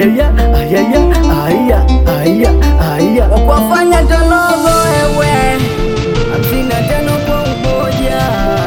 ayaya ayaya aya aya aya Wakwafanya tologo ewe 55 kwa umoja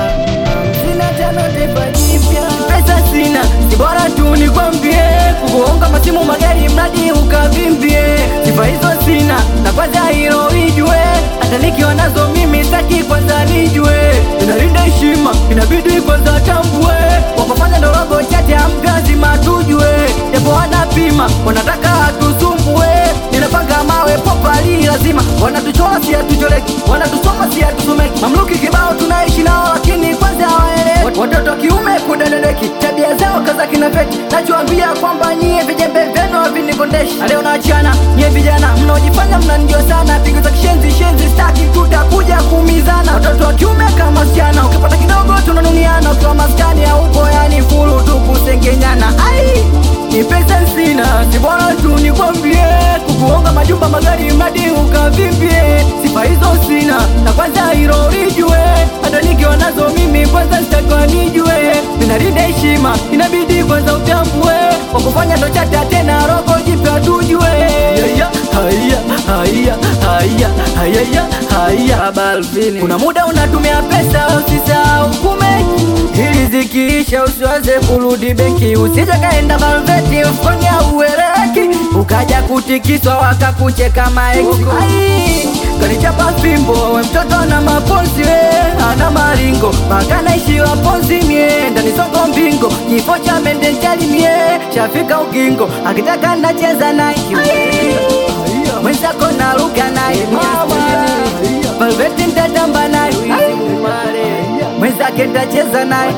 55 taifa jipya. Pesa sina, si bora tu nikwambie, kukuonga masimu magari mradi ukavimbie. Sifa hizo sina, na kwanza hilo ijue, hata nikiwa nazo mimi sitaki kwanza nijue. Inalinda heshima, inabidi kwanza tambue, wakufanya ndorogo chate amgazima tujue. Japo wanapima, wanataka tusumbue, ninapanga mawe popali lazima. Wanatuchola si hatucholeki, wanatusoma si hatusomeki. Mamluki kibao tunaishi nao lakini kwanza hawaelewi. Watoto kiume kudadadeki, tabia zao kaza kinafeti. Nachoambia kwamba nyie vijembe vyenu havinikondeshi. Leo naachana, nyie vijana mnaojifanya mnanijua sana. Pigo za kishenzi shenzi staki, tutakuja kuumizana. Watoto wa kiume kama sichana, ukipata kidogo tunanuniana. Ukiwa maskani haupo yani fulu tu kusengenyana. Ai, ni pesa sina, si bora tu nikwambie, kukuonga majumba magari mradi ukavimbie. Sifa hizo sina, na kwanza hilo lijue, hata nikiwa nazo mimi kwanza sitaka nijue. Ninalinda heshima, inabidi kwanza utambue, kwa kufanya ndo chata tena rogo jipya tujue. ayaya ayaya ayaya ayaya ayaya Balvin. Kuna muda unatumia pesa usisahau kumeki, ili zikiisha usiwaze kurudi benki. Usije kaenda Balveti ufanye uwereki, ukaja kutikiswa wakakucheka maeki. Ai, kanichapa fimbo we mtoto na maponzi we, ana maringo mpaka naishiwa ponzi mie. Ndani soko mbingo, kifo cha mende njali mie, shafika ukingo, akitaka nacheza naye. Mwenzako naruka naye Balveti ntatamba naye, mwenzake ntacheza naye,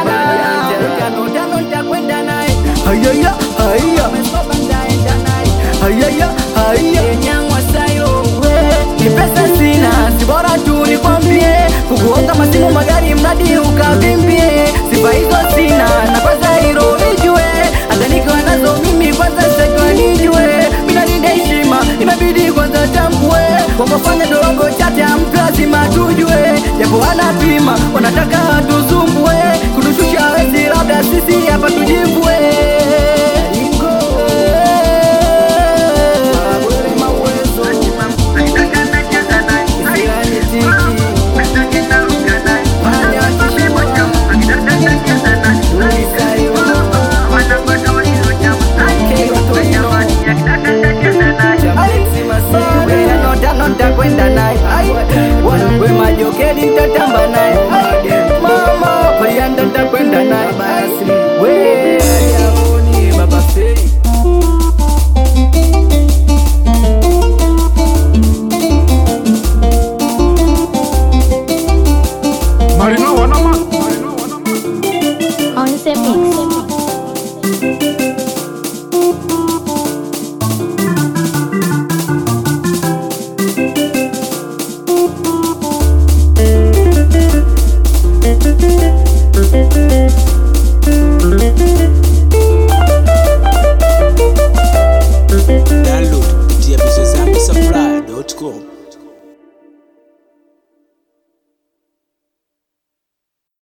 tano ntakwenda naye, ayaya ayaya ntaenda naye ayaya ayaya Nyangwa sayo. Ni pesa sina, si bora tu nikwambie, kukuonga masimu magari mradi ukavimbie. Sifa hizo sina, na kwanza hilo lijue, hata nikiwa nazo mimi kwanza sitaki nijue. Minalinda heshima, inabidi kwanza tambue, kwa kufanya dogo chate mtu lazima tujue. Japo wanapima, wanataka tusumbue, kutushusha wezi labda sisi hapa tujimbue.